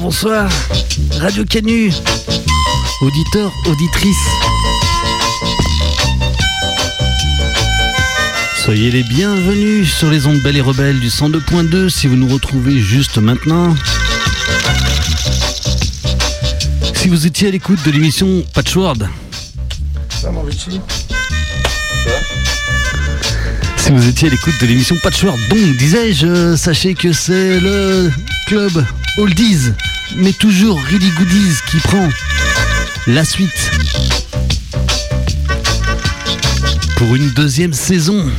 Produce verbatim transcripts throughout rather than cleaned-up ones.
bonsoir. Radio Canu, auditeurs, auditrices. Soyez les bienvenus sur les ondes belles et rebelles du cent deux point deux si vous nous retrouvez juste maintenant. Si vous étiez à l'écoute de l'émission Patchworld. Ça, mon Richie. Si vous étiez à l'écoute de l'émission Patchworld, donc disais-je, sachez que c'est le club Oldies, mais toujours Really Goodies qui prend la suite pour une deuxième saison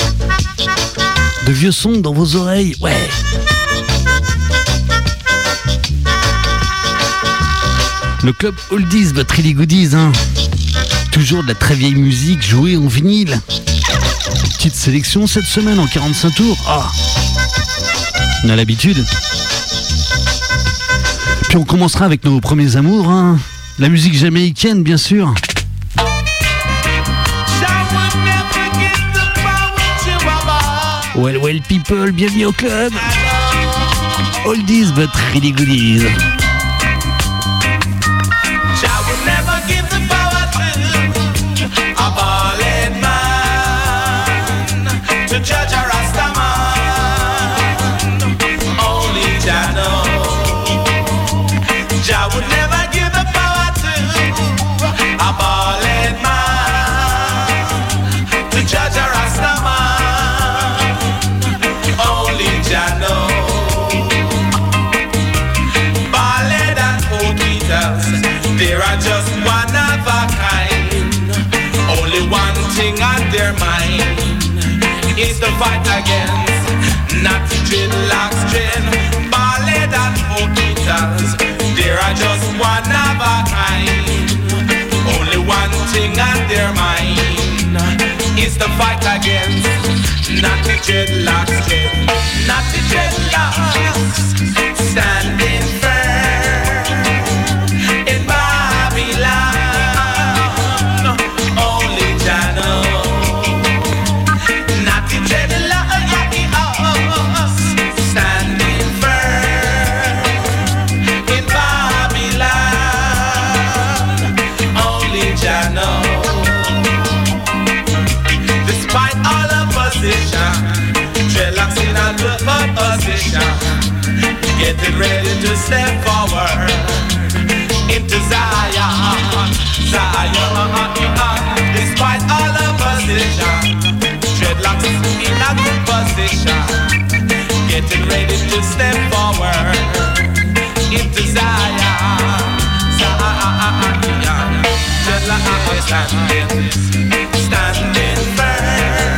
de vieux sons dans vos oreilles, ouais. Le club Oldies, but Really Goodies, hein. Toujours de la très vieille musique jouée en vinyle. Petite sélection cette semaine en quarante-cinq tours. Ah, on a l'habitude. Puis on commencera avec nos premiers amours, hein. La musique jamaïcaine, bien sûr. Well, well, people, bienvenue au club. Oldies, but Really Goodies. Judge a Rastaman, only Jah know. Jah would never give the power to a bald man to judge a Rastaman, only Jah know. Bald and old Beatles, they are just one of a kind. Only one thing on their mind is the fight against Natty dreadlocks, dread, ballad and folk guitars. There are just one of a kind. Only one thing on their mind is the fight against Natty dreadlocks, dread, Natty dreadlocks, standing firm in Babylon. Only Jah knows. Dreadlocks in a good position, getting ready to step forward into Zion, Zion. Despite all opposition, dreadlocks in a good position, getting ready to step forward into Zion, Zion. Dreadlocks standing, standing firm.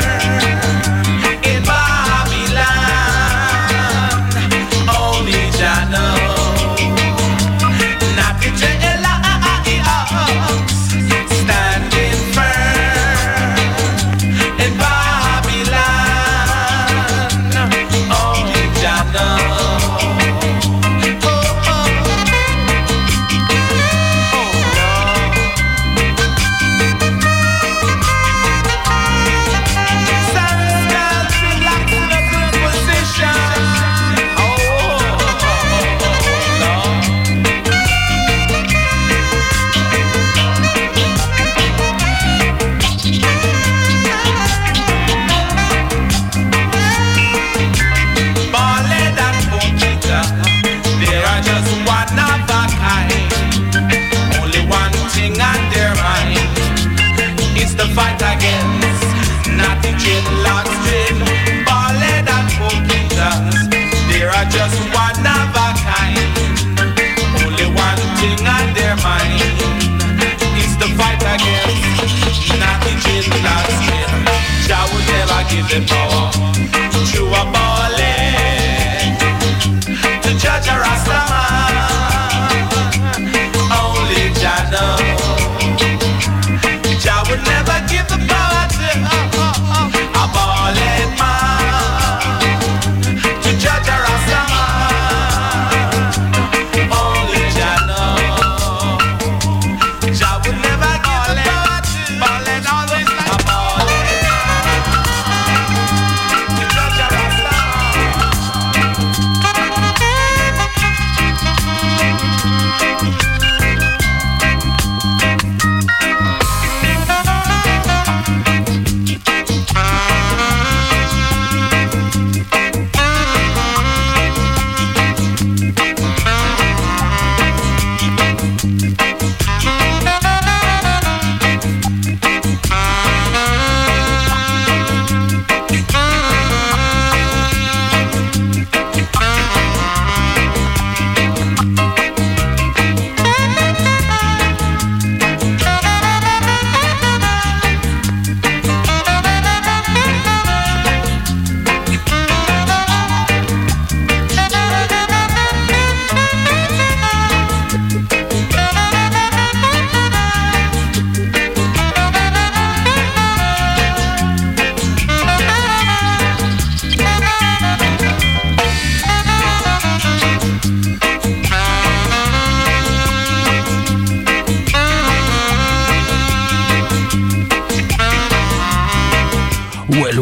Fight against Natty dreadlocks, dread, ballad and folk guitars. There are just one of a kind. Only one thing on their mind is the fight against Natty dreadlocks, dread. Jah would never give them power to a ballad to judge a Rastaman. Only Jah knows. Jah would never give the power to uh, uh, uh, a bald man to judge a Rastaman. Only Jah knows. Jah would never give the power to bald always like a bald man to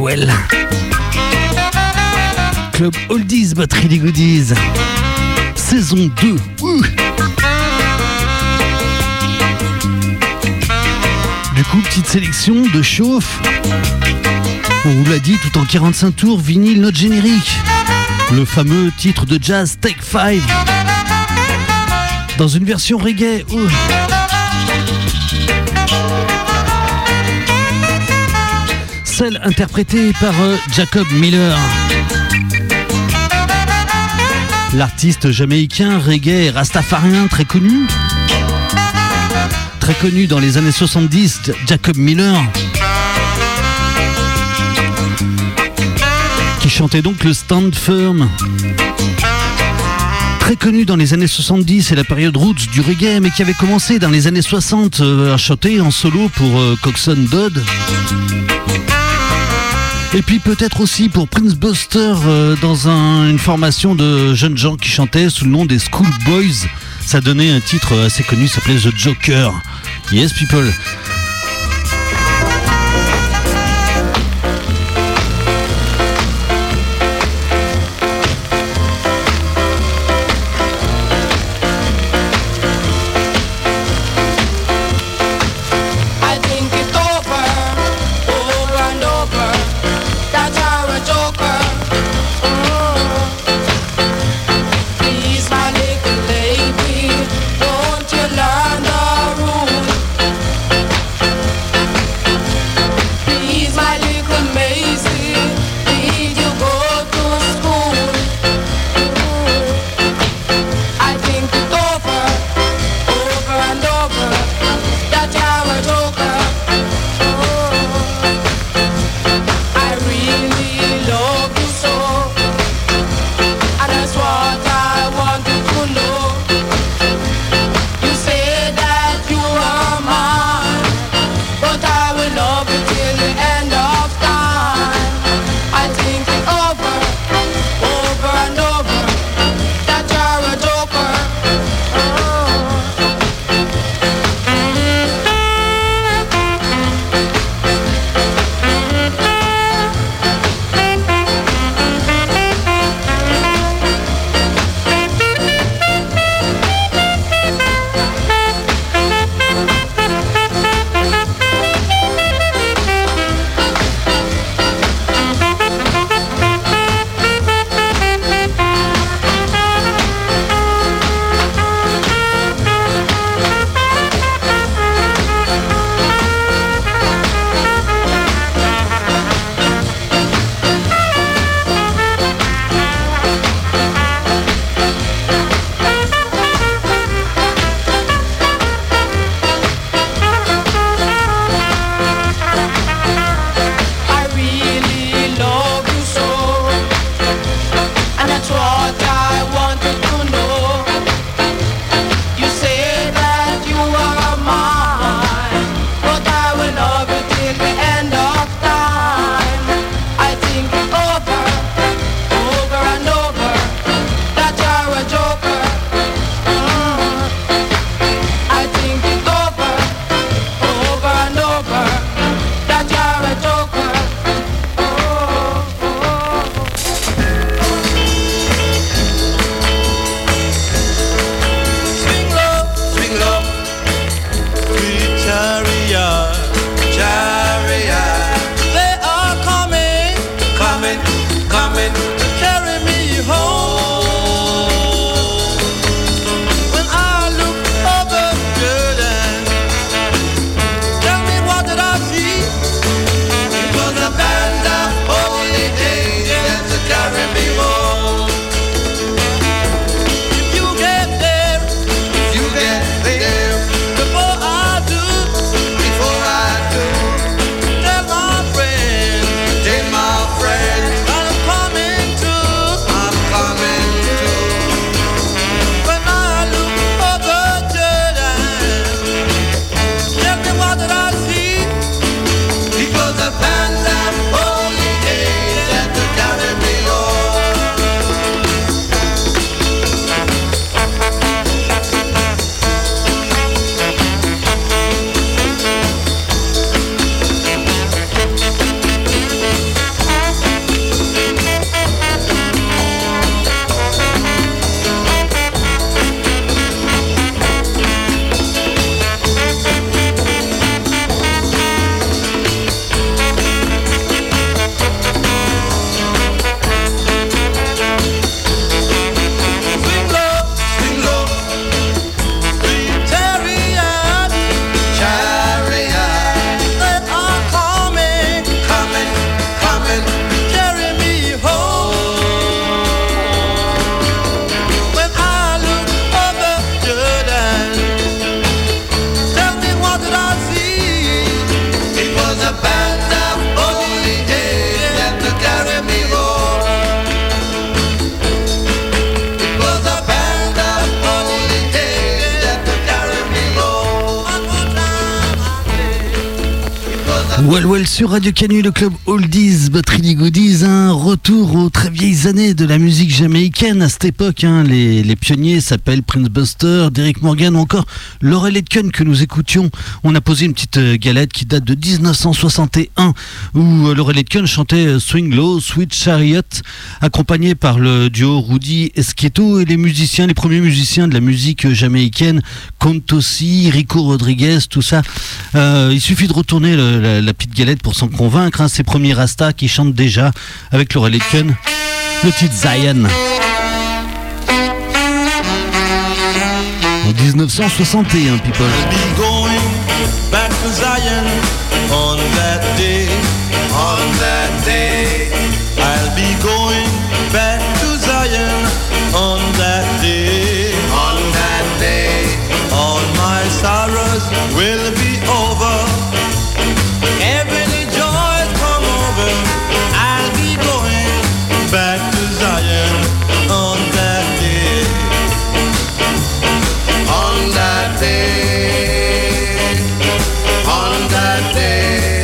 Noël. Club Oldies but Really Goodies, saison deux. Ouh. Du coup, petite sélection de chauffe. On vous l'a dit, tout en quarante-cinq tours, vinyle, note générique. Le fameux titre de jazz Take Five, dans une version reggae. Ouh. Celle interprétée par euh, Jacob Miller. L'artiste jamaïcain reggae et rastafarien très connu. Très connu dans les années soixante-dix, Jacob Miller. Qui chantait donc le Stand Firm. Très connu dans les années soixante-dix et la période roots du reggae, mais qui avait commencé dans les années soixante euh, à chanter en solo pour euh, Coxsone Dodd. Et puis peut-être aussi pour Prince Buster euh, dans un, une formation de jeunes gens qui chantaient sous le nom des Schoolboys. Ça donnait un titre assez connu, ça s'appelait The Joker. Yes people. Please, my little baby, don't you learn the rules? Well Well sur Radio Canu, le club Oldies but Really Goodies, un retour aux très vieilles années de la musique jamaïcaine. À cette époque, hein, les, les pionniers s'appellent Prince Buster, Derrick Morgan ou encore Laurel Aitken que nous écoutions. On a posé une petite galette qui date de dix-neuf cent soixante et un où Laurel Aitken chantait Swing Low, Sweet Chariot, accompagné par le duo Rudy Esqueto et les musiciens, les premiers musiciens de la musique jamaïcaine, Contossi, Rico Rodriguez, tout ça. Euh, il suffit de retourner le, la, la petite galette pour s'en convaincre, hein, ces premiers Rastas qui chantent déjà avec Laurel Aitken le titre Zion en dix-neuf cent soixante et un, people. I'll be going back to Zion on that day, on that day. I'll be going back to Zion on that day, on that day. All my sorrows will be over. Heavenly joys come over. I'll be going back to Zion on that day, on that day, on that day.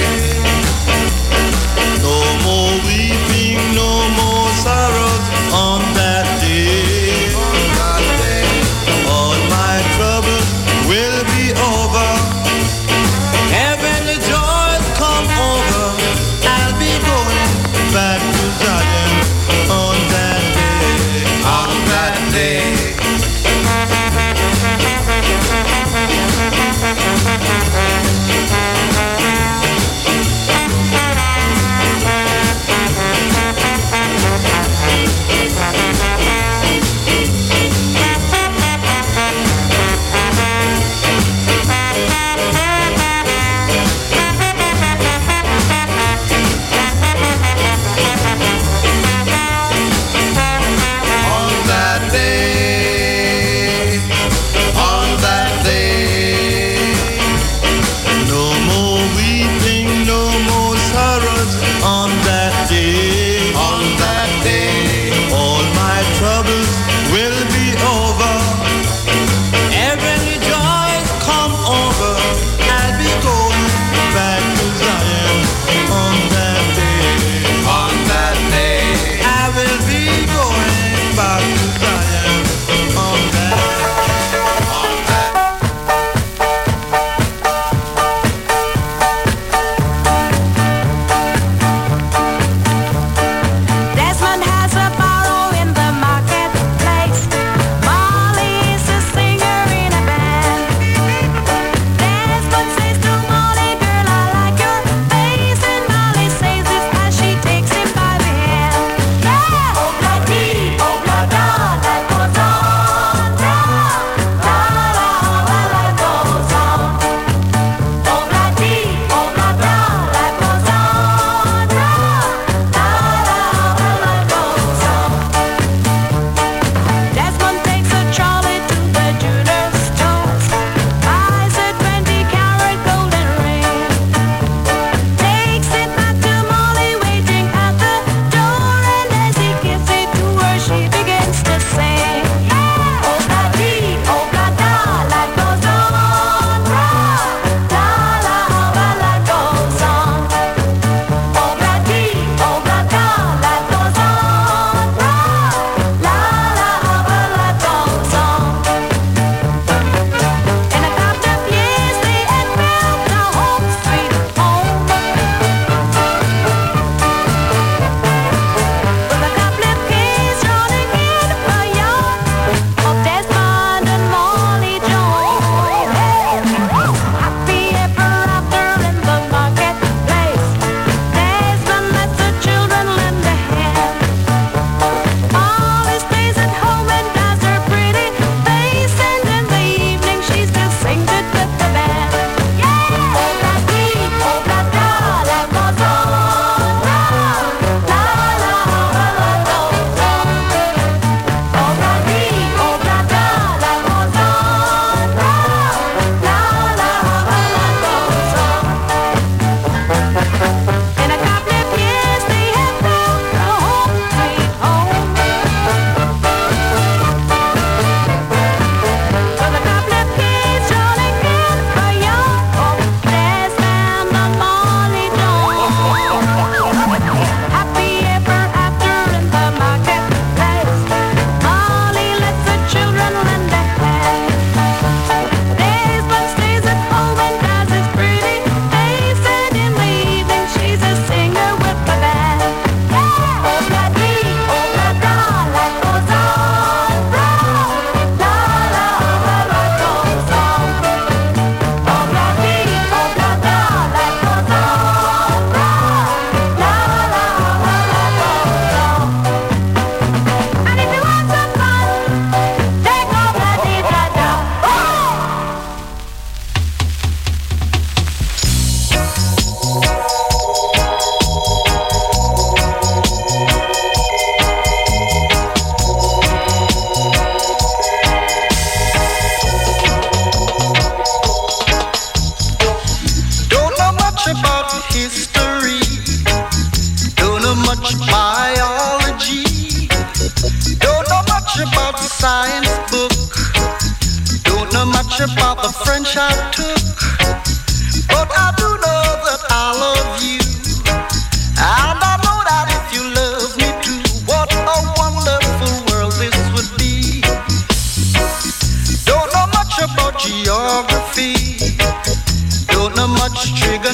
No more weeping, no more sorrows on that day, on that day. All my troubles will be over. Heaven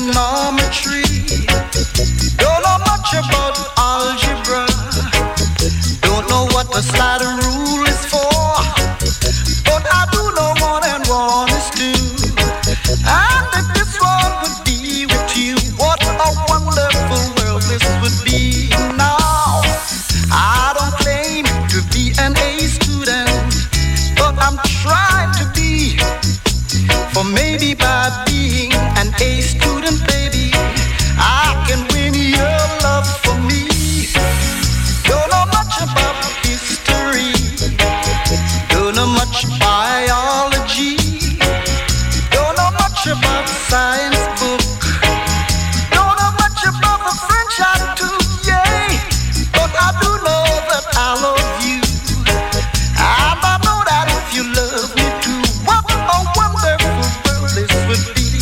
trigonometry. Don't know much about algebra. Don't know what the slider rule is for. But I do know one and one is two. And if this one would be with you, what a wonderful world this would be. Now, I don't claim to be an A student, but I'm trying to be. For maybe by being an A student, baby, I can win your love for me. Don't know much about history, don't know much biology, don't know much about science book, don't know much about the French I do, yeah. But I do know that I love you, and I know that if you love me too, what a wonderful world this would be.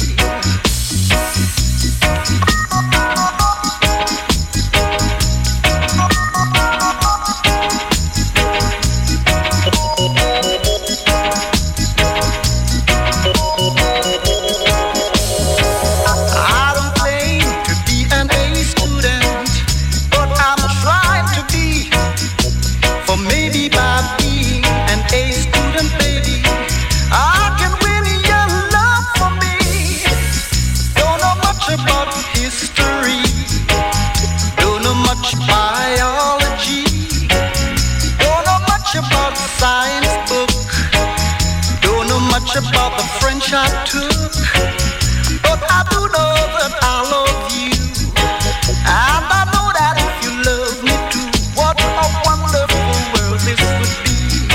I don't claim to be an A student, but I'm trying to be. For maybe by being an A student, baby, I can win your love for me. Don't know much about history, don't know much biology, don't know much about science book, don't know much about the French I took. But I do know that I love you, and I know that if you love me too, what a wonderful world this would be.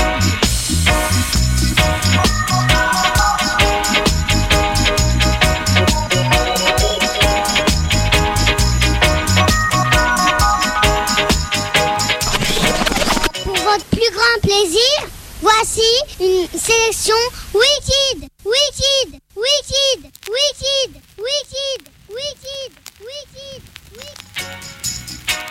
Pour votre plus grand plaisir, voici une sélection Wicked, Wicked, Wicked, Wicked, Wicked, Wicked, Wicked, Wicked.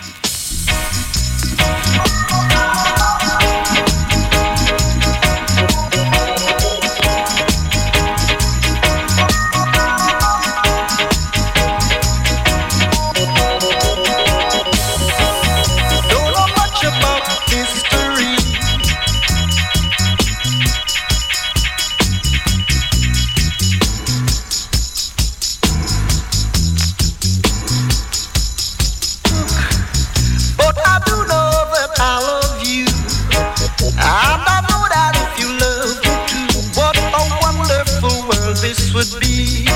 Don't know much about history, but I do know that I love you, and I know that if you love me too, what a wonderful world this would be.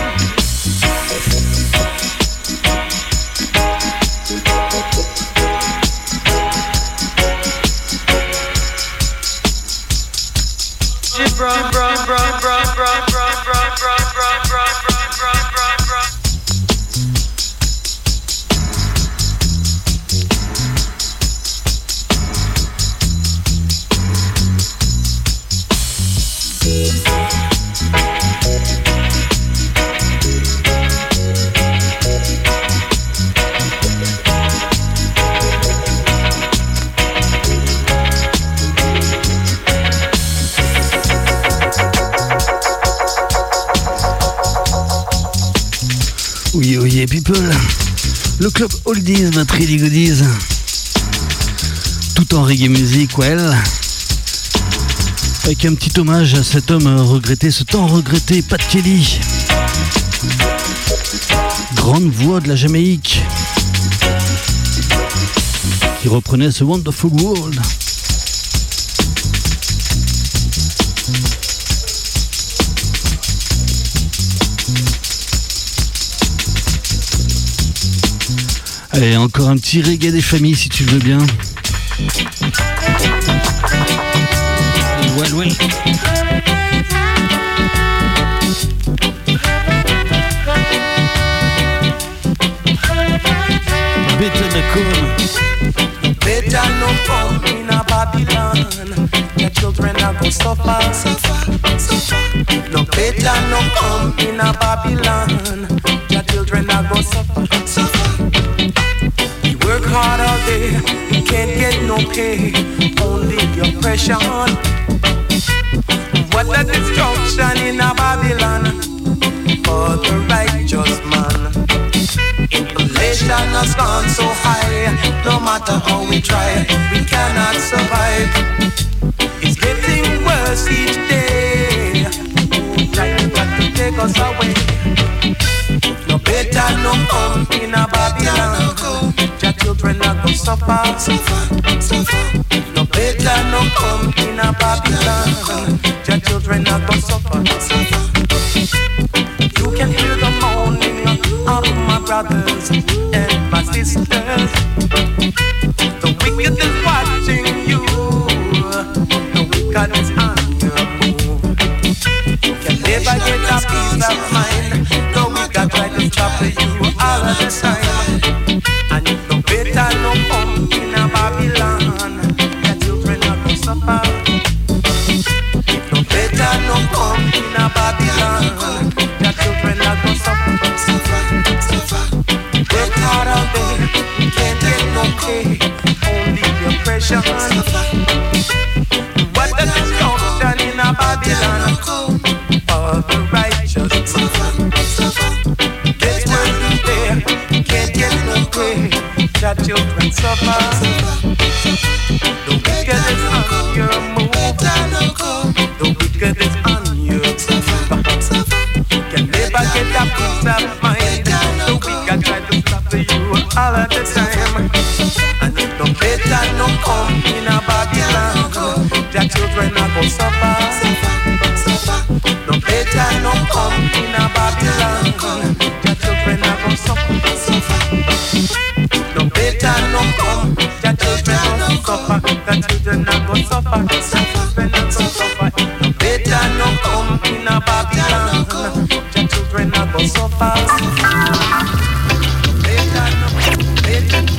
Jibra, jibra, jibra, jibra, jibra, jibra, jibra, jibra, jibra, jibra, jibra, jibra. Oui, oui, people. Le club Oldies, notre Really Goodies. Tout en reggae music, well. Avec un petit hommage à cet homme regretté, ce temps regretté, Pat Kelly. Grande voix de la Jamaïque. Qui reprenait ce Wonderful World. Allez, encore un petit reggae des familles si tu le veux bien. Ouais, ouais. Better no come. Better no come in a Babylon. The children are gonna suffer, suffer, suffer. No better no come in a Babylon. The children are gonna suffer, suffer. We work hard all day, we can't get no pay, only oppression. What a destruction in a Babylon for the righteous man. Babylon has gone so high. No matter how we try, we cannot survive. It's getting worse each day. Trying to take us away. No better no come in a Babylon. Your children are gonna suffer. No better no come in a Babylon. Your children are gonna suffer. You can hear the moaning of my brothers and my sisters. The wicked is watching you. The wicked is on your move. You can never get a peace of mind. The wicked try to trouble you all of the time. And if no better no come in a Babylon, your children are gonna suffer. If no better no come in a Babylon, your children are gonna suffer. Work hard all day, can't get no pay, only oppression. What the destruction in a Babylon for the righteous? Get work there, can't get no pay, your children suffer. The wicked is on your move. The wicked is on your move. You can never get a peace of mind. The wicked try to stop you all of the time. And if no better no come in a Babylon, your children are gonna suffer. No better no come in a Babylon, your children are gonna suffer. No better no come, your children are gonna suffer. The children are gonna suffer. The children are gonna suffer. No better no come in a Babylon, your children are gonna suffer. No better no, better.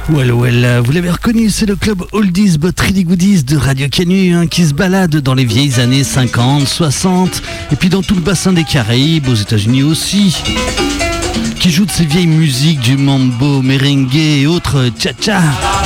Well, well, vous l'avez reconnu, c'est le club Oldies but Really Goodies de Radio Canu hein, qui se balade dans les vieilles années cinquante, soixante et puis dans tout le bassin des Caraïbes, aux États-Unis aussi, qui joue de ces vieilles musiques du mambo, merengue et autres cha-cha.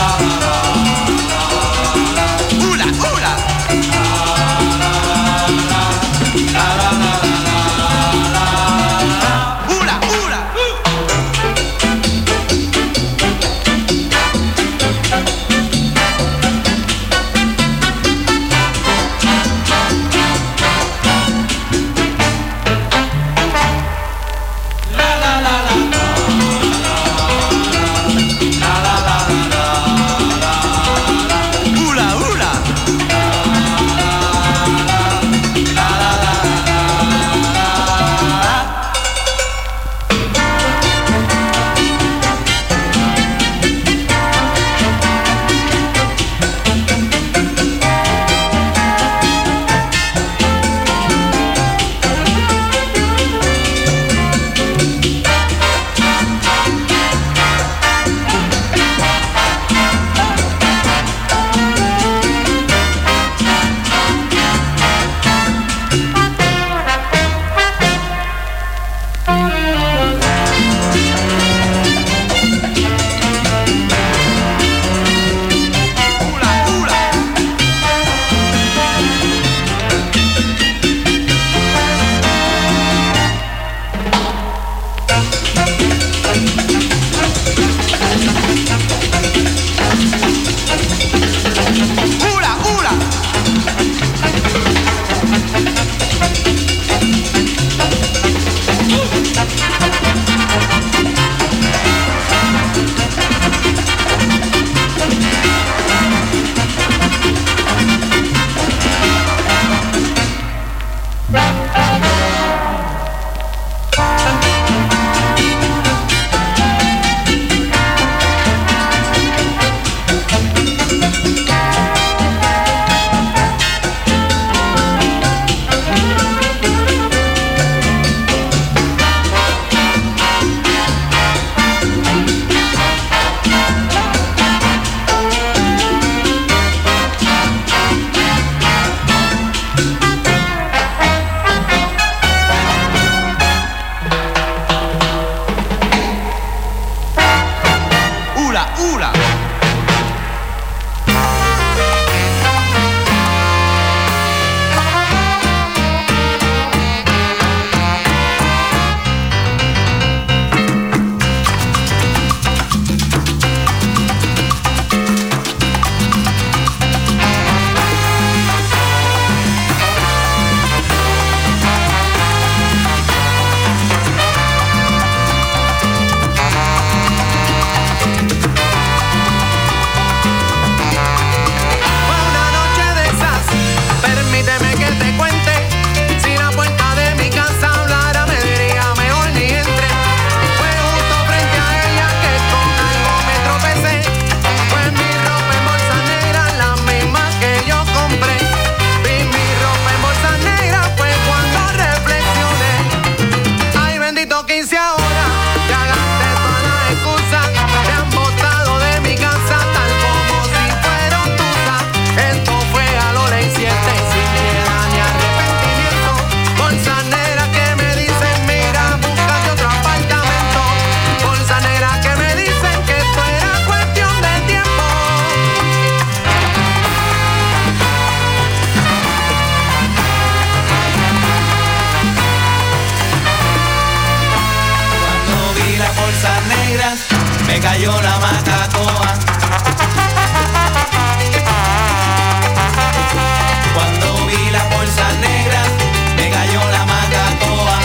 me cayó la macatoa. Cuando vi las bolsas negras, me cayó la macatoa.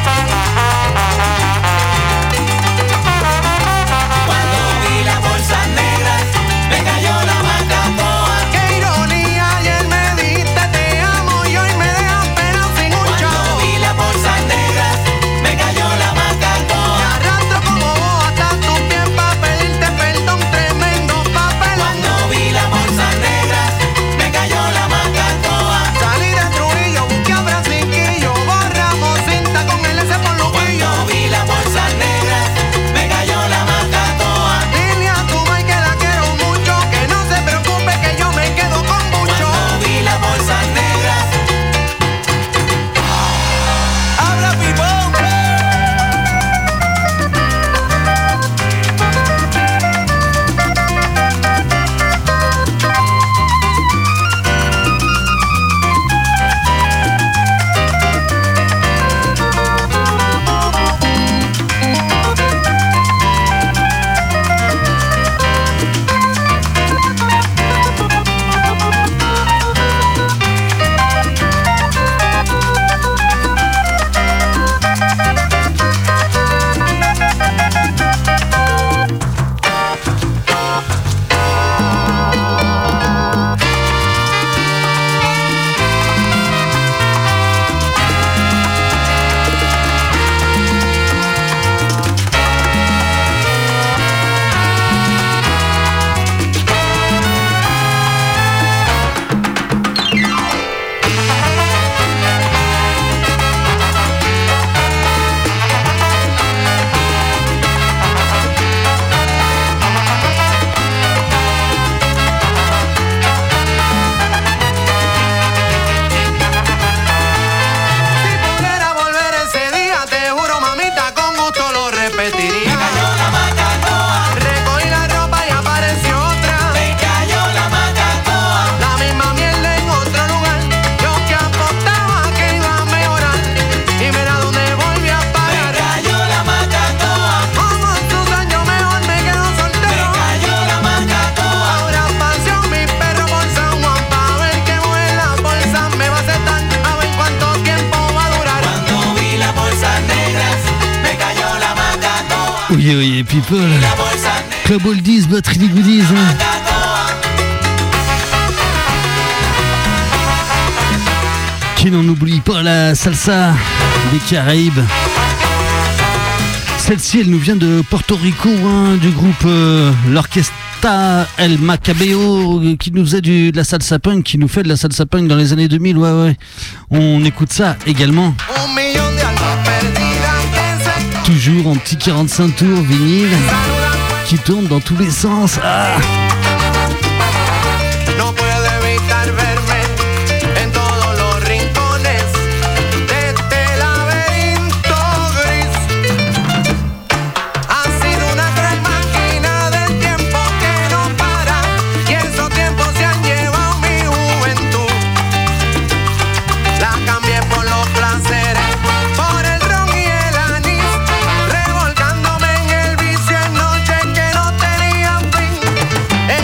Cuando vi las bolsas negras, me cayó la macatoa. Qué ironía, ayer me diste te amo y hoy me dejas pero sin un chavo. Cuando vi las bolsas negras, me cayó la macatoa. Me arrastro como vos hasta tus pies pa' pedirte perdón tremendo. Yo, yeah, people. Club Oldies, Batterie des Goodies. Hein. Qui n'en oublie pas la salsa des Caraïbes. Celle-ci, elle nous vient de Porto Rico, hein, du groupe euh, l'Orquesta El Macabeo, qui nous faisait du, de la salsa punk, qui nous fait de la salsa punk dans les années deux mille. Ouais, ouais. On écoute ça également. Toujours en petit quarante-cinq tours vinyle, qui tourne dans tous les sens. Ah. Revolcándome en el vicio en noches que no tenían fin.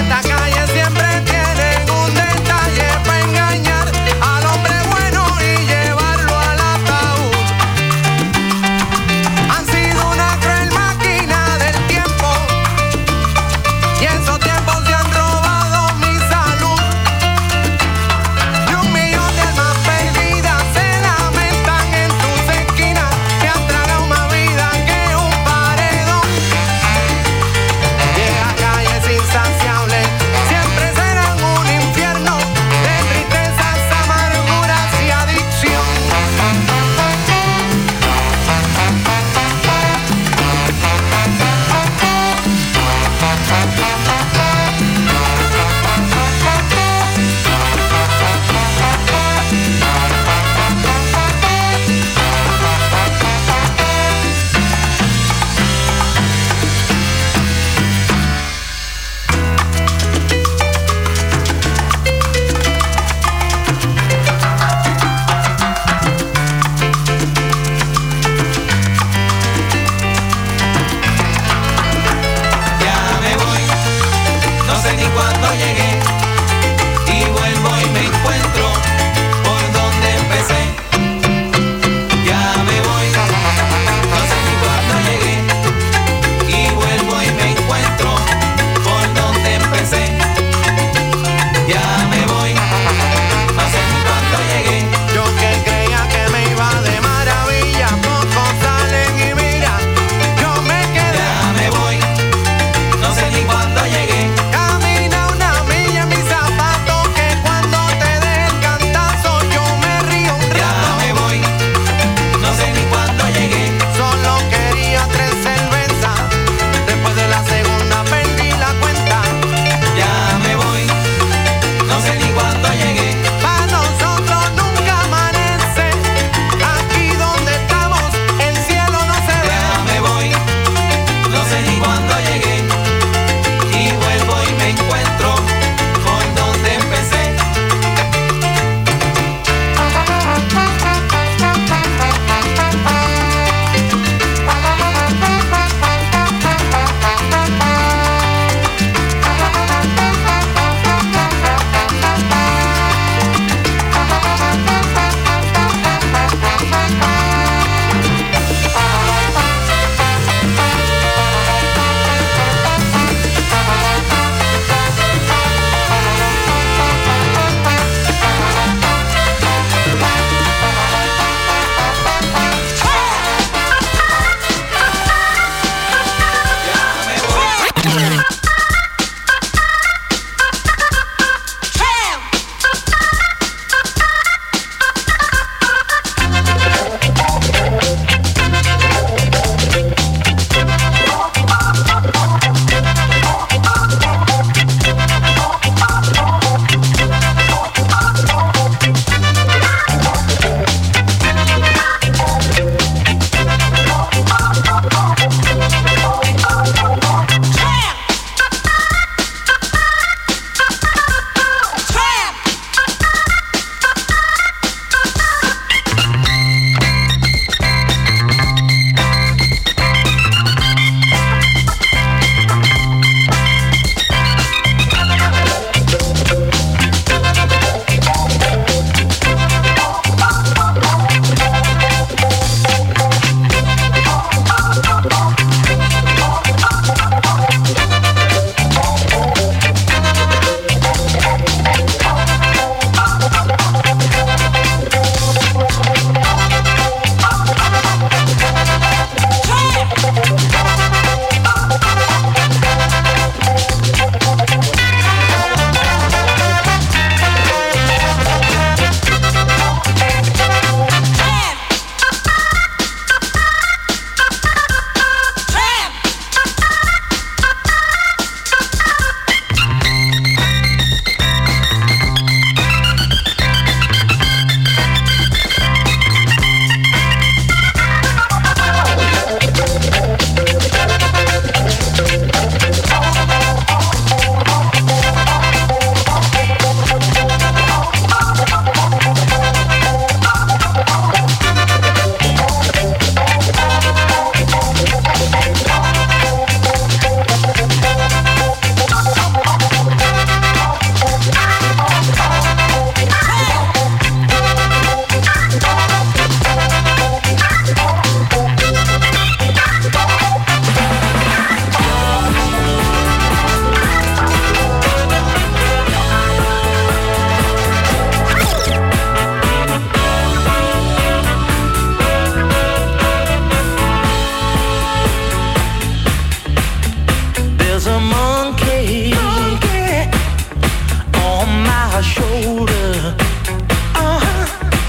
my shoulder, uh-huh,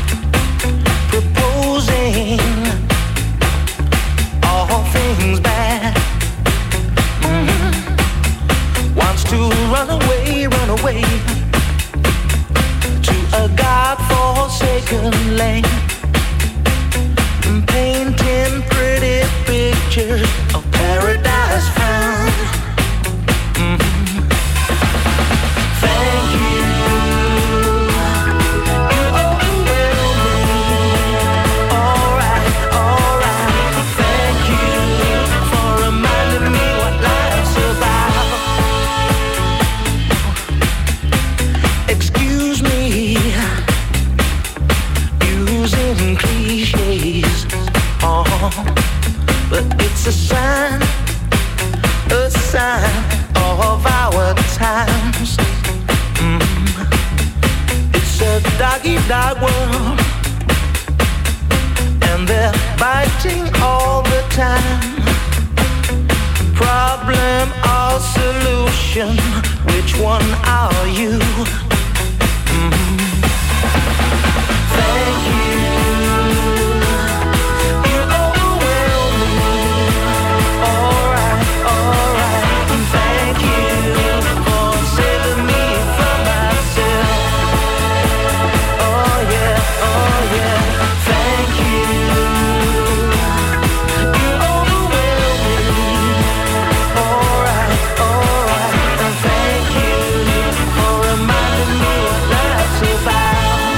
proposing all things bad. Mm-hmm. Wants to run away, run away to a God-forsaken land, painting pretty pictures of paradise found. Mm-hmm. Thank you, you overwhelm me. Alright, alright. Thank you for reminding me what life's about. Excuse me, using cliches, oh, but it's a sign, a sign of our times. Mm. It's a dog-eat-dog world, and they're biting all the time. Problem or solution, which one are you? Mm. Thank you. You overwhelm me. Alright, alright. Thank you for saving me from myself. Oh yeah, oh yeah. Thank you. You overwhelm me. Alright, alright. And thank you for reminding me what life's about.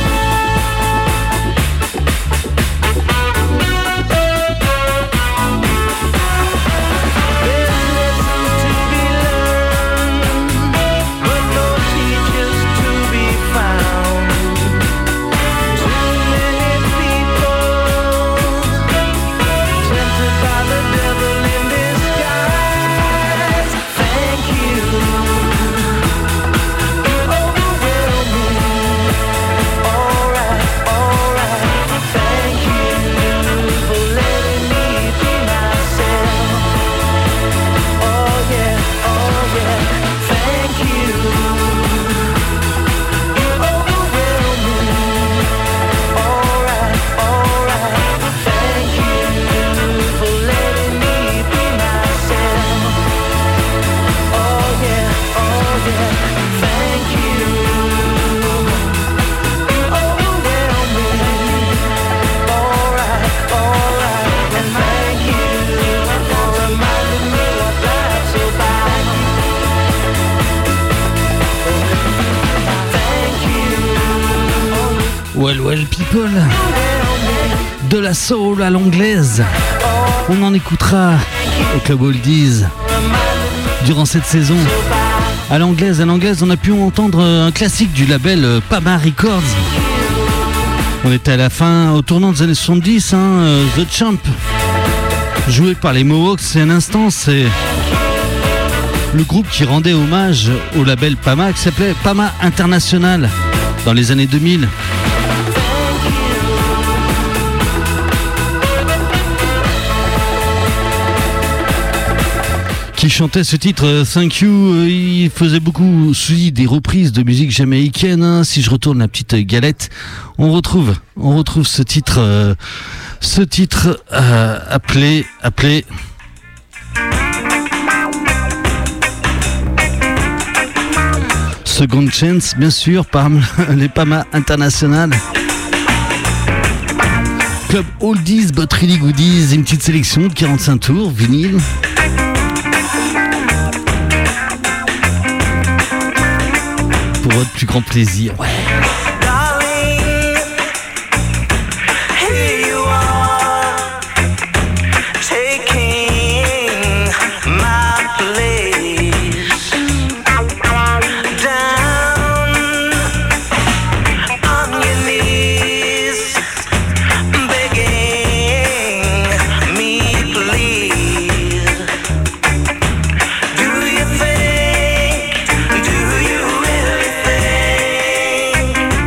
Well, well, people. De la soul à l'anglaise. On en écoutera au Club Oldies durant cette saison. À l'anglaise, à l'anglaise, on a pu entendre un classique du label Pama Records. On était à la fin, au tournant des années soixante-dix, hein, The Champ, joué par les Mohawks. C'est un instant, c'est le groupe qui rendait hommage au label Pama, qui s'appelait Pama International dans les années deux mille. Qui chantait ce titre Thank You. Il faisait beaucoup aussi des reprises de musique jamaïcaine, hein. Si je retourne la petite galette, on retrouve on retrouve ce titre euh, ce titre euh, appelé appelé Second Chance, bien sûr, par les Pama International. Club Oldies but really goodies, une petite sélection de quarante-cinq tours vinyle. Pour votre plus grand plaisir. Ouais. Do you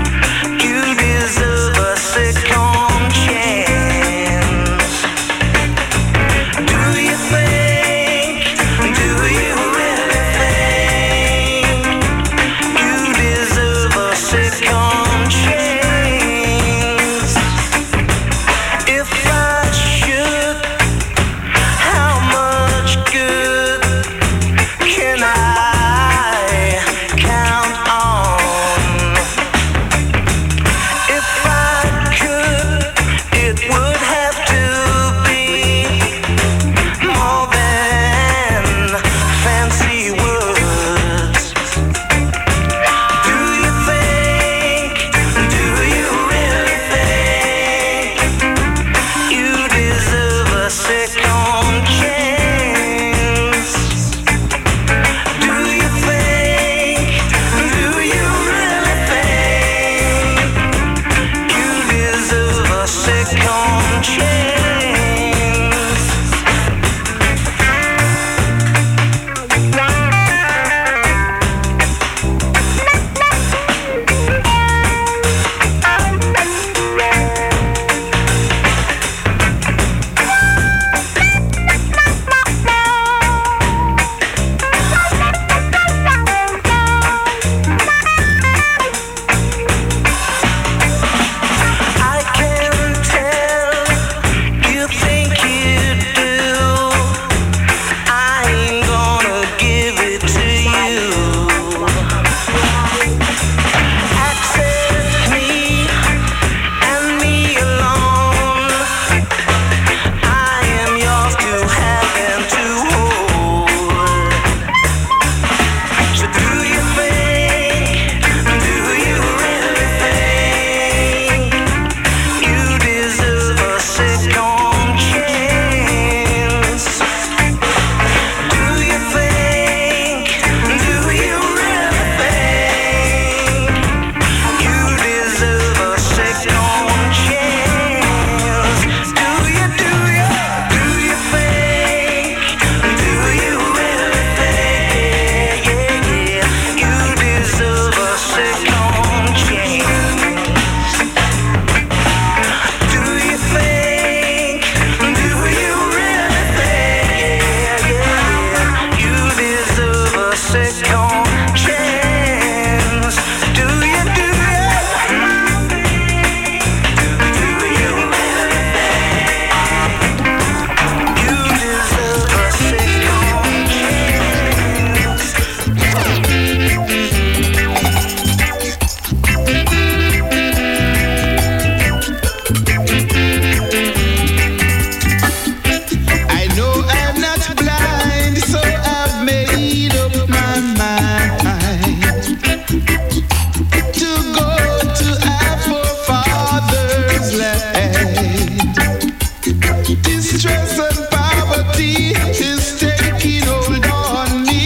made up my mind to go to our forefathers' land. Distress and poverty is taking hold on me.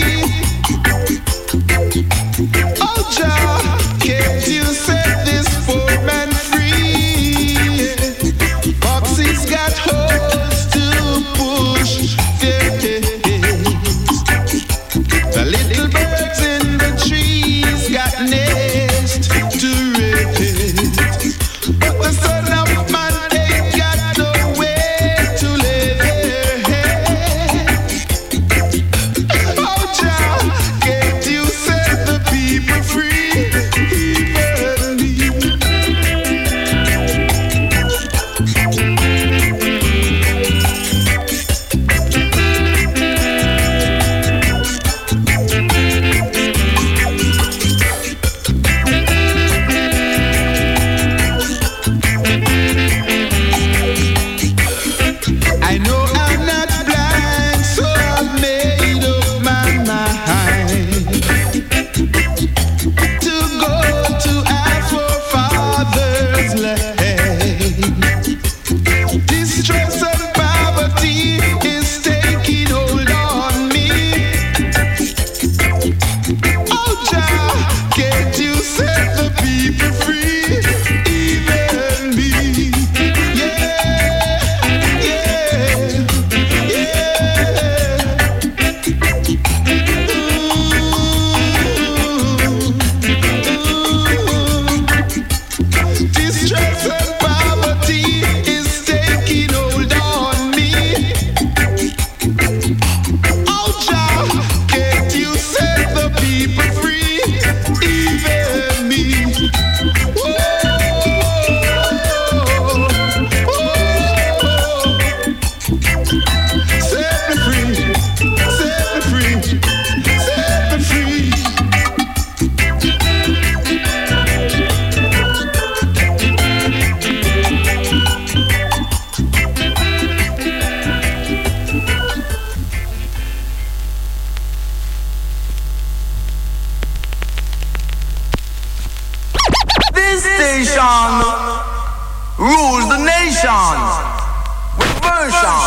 Oh, Jah, can't you set this poor man free? Foxes got holes to push their heads. The little birds in the trees got nests to rest. But the son of man ain't got no way to lay their head. Oh, Jah, can't you set the people free? Even me. I know I'm not blind, so I've made up my mind to go to our forefathers' land. Distress and poverty is taking hold on me. Oh, Jah, can't you set the people free? Even me. Yeah, yeah, yeah. Distress and poverty is taking hold on me. Oh, Jah, can't you set the people free? Even me. Whoa, whoa. Set me free, set me free, set me free. This station rules the nation with version.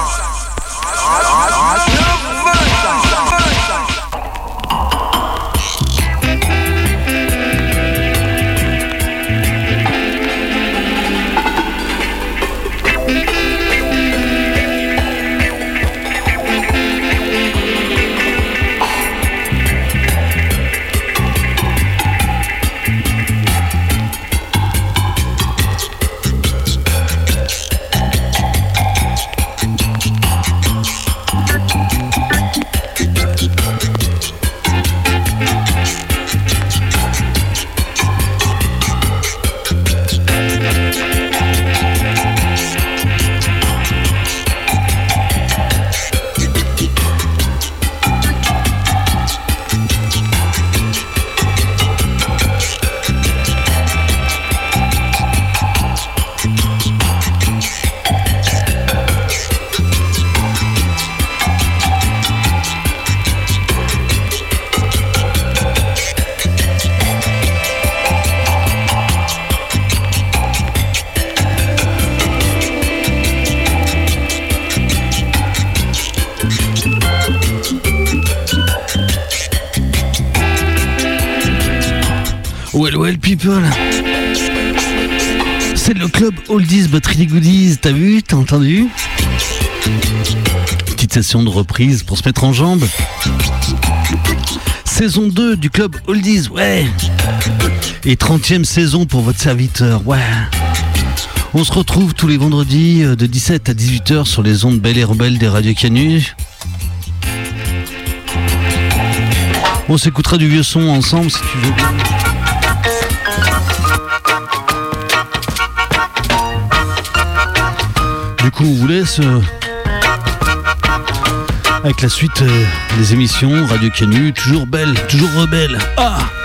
Well, well, people. C'est le club Oldies but Really Goodies. T'as vu? T'as entendu? Petite session de reprise pour se mettre en jambes. Saison deux du club Oldies, ouais. Et trentième saison pour votre serviteur, ouais. On se retrouve tous les vendredis de dix-sept à dix-huit heures sur les ondes belles et rebelles des radios Canu. On s'écoutera du vieux son ensemble si tu veux. Du coup, on vous laisse euh, avec la suite euh, des émissions Radio Canu, toujours belle, toujours rebelle. Ah!